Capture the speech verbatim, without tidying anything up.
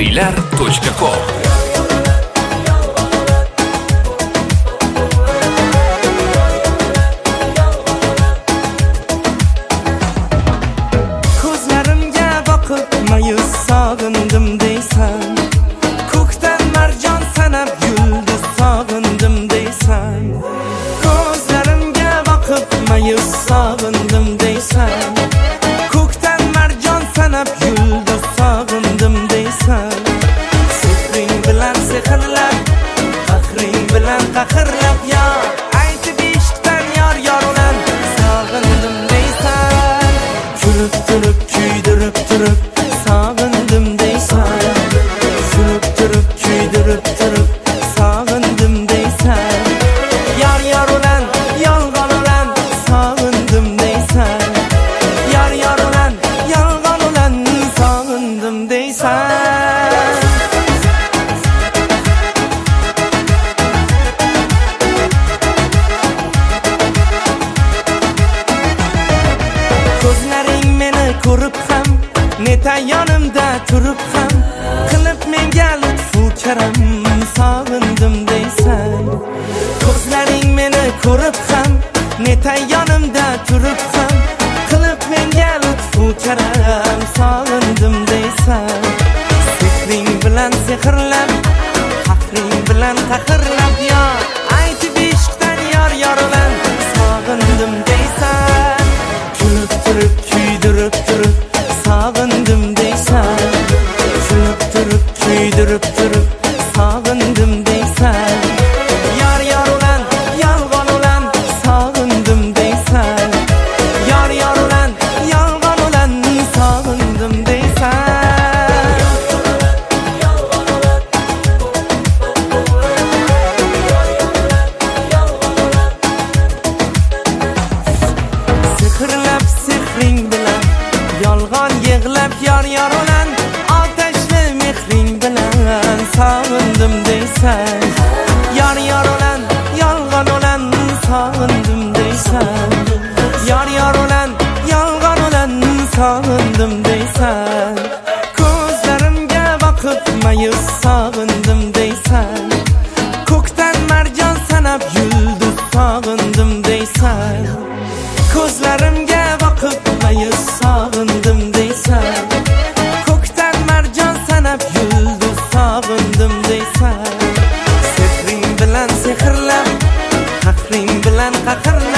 faxriylar точка com. Ko'zlarimga boqib mayus sog'indim deysan, ko'kdan marjon sanab yulduz sog'indim deysan. Ko'zlarimga boqib mayus sog'indim deysan, ko'kdan marjon sanab yulduz sog'indim deysan. Sehring bilan sehrlab, faxring bilan qahrlab, yo aytib ishqdan yor yor bilan sog'indim deysan. Kulib turib kuydirib turib sog'indim deysan, kulib turib kuydirib turib sog'indim deysan. Yor yor bilan yolg'on bilan sog'indim deysan, yor yor bilan yolg'on bilan sog'indim deysan. Ko'zlaring meni ko'rib ham, neta yonimda turib ham, qilib menga lutfu karam sog'indim deysan. Ko'zlaring meni ko'rib ham, neta yonimda turib ham, qilib menga lutfu karam sog'indim deysan. Sehring bilan sehrlab, faxring bilan qahrlab, yo aytib ishqdan yor yor bilan sog'indim deysan. Kulib turib kuydirib turib sog'indim deysan, kulib turib kuydirib turib sog'indim deysan. Yor yor bilan yolg'on bilan sog'indim deysan, yor yor bilan yolg'on bilan sog'indim deysan. Sehrlab sehring bilan, yolg'on yig'lab yor yor bilan, otashli mehring bilan sog'indim deysan. Yor yor bilan yolg'on bilan sog'indim deysan, yor yor bilan yolg'on bilan sog'indim deysan. Ko'zlarimga boqib mayus sog'indim deysan, ko'kdan marjon sanab yulduz sog'indim deysan. Ko'zlarimga boqib mayus sog'indim deysan, ko'kdan marjon sanab yulduz sog'indim deysan. Sehring bilan sehrlab, faxring bilan qahrlab,